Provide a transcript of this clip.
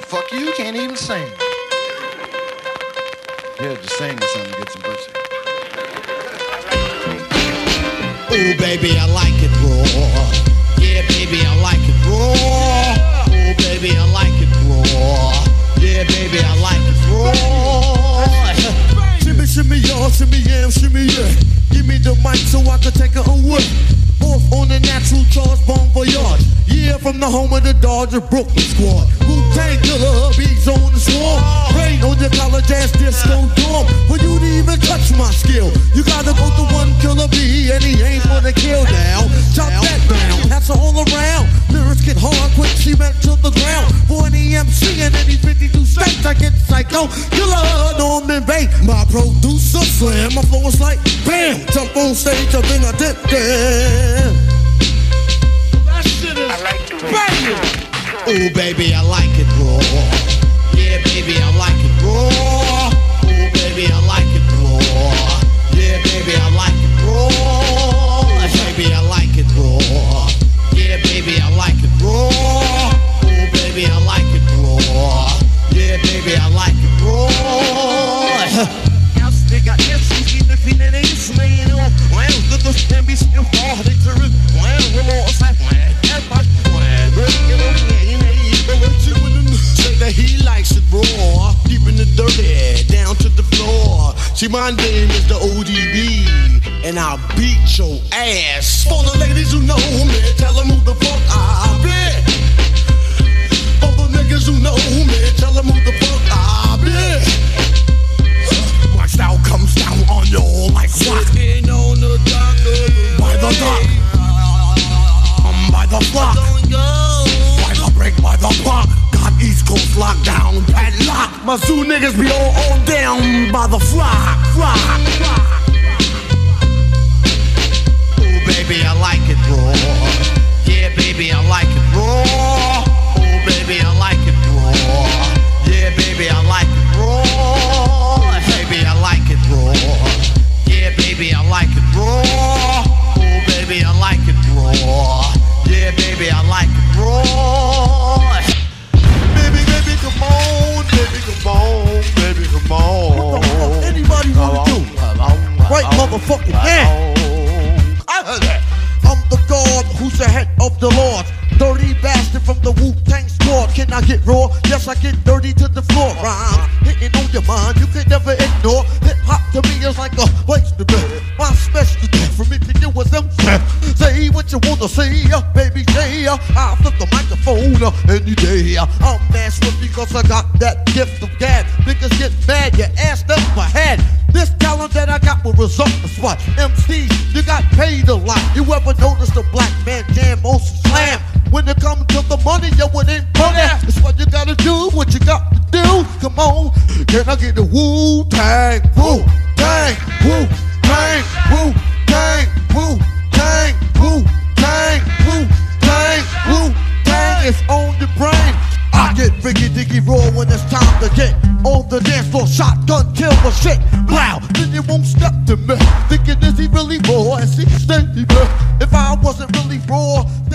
Fuck you can't even sing. Yeah, just sing or something, get some pussy. Ooh, baby, I like it raw. Yeah, baby, I like it raw. Ooh, baby, I like it raw. Yeah, baby, I like it raw. Shimmy, shimmy, y'all, shimmy, yeah, shimmy, yeah. Give me the mic so I can take it away. Off on the natural charge, bon voyage. Yeah, from the home of the Dodger Brooklyn squad. Wu-Tang Killer, beats on the swarm. Rain on your college ass disco dorm. For you to even touch my skill, you gotta go to one killer B, and he ain't for the kill now. Chop that down, that's all around. Lyrics get hard, quick cement to the ground. For any MC in any 52 states, I get psycho. Killer, Norman Bates, my producer slam. My flow is like bam, jump on stage, and then I dip there. That shit is banging. Ooh, baby, I like it raw. Yeah, baby, I like it raw. Ooh, baby, I like it raw. Yeah, baby, I like it raw. Baby, I like it raw. Yeah, baby, I like it raw. Ooh, baby, I like it raw. Yeah, baby, I like it raw. They got MCs in the feeling they slaying off. Well, the can be still hard to read. Well, we're all side. Say that he likes it raw, deep in the dirty, down to the floor. See, my name is the ODB, and I'll beat your ass. For the ladies who know me, tell them who the fuck I be. For the niggas who know me, tell them who the fuck I be. My style comes down on you like rock. Sitting on the dock by the dock, by the flock, by the break, by the block. Got East Coast lockdown, padlock. My zoo niggas be all down by the flock. Ooh, baby, I like it raw. Yeah, baby, I like it raw. Ooh, baby, I like it raw. Yeah, baby, I like it raw. Baby, I like it raw. Yeah, baby, I like it raw. Ooh, baby, I like it raw. Yeah, baby, I like it raw. Baby, baby, come on. Baby, come on. Baby, come on. What the fuck anybody wanna do? Right motherfucking now. I heard that. I'm the God who's the head of the Lord. Dirty bastard from the Wu-Tang squad. Can I get raw? Yes, I get dirty to the floor. Rhymes hitting on your mind, you can never ignore. Hip-hop to me is like a place to be. My specialty for me to do is them. Say what you wanna say, baby, say. I'll flip the microphone any day. I'm master because I got that gift of gab. Niggas get mad, your ass up my head. This talent that I got will result in spot. MC, you got paid a lot. You ever notice the black man jam on slam? When it comes to the money, yo, it ain't money. It's what you gotta do, what you got to do. Come on, can I get the Wu-Tang, Wu-Tang, Wu-Tang, Wu-Tang, Wu-Tang, Wu-Tang, Wu-Tang, Wu-Tang is on the brain. I get Biggie Diggy raw when it's time to get on the dance floor. Shotgun kill the shit. Wow, then you won't step to me. Thinking is he really raw? Is he steady? If I wasn't really raw,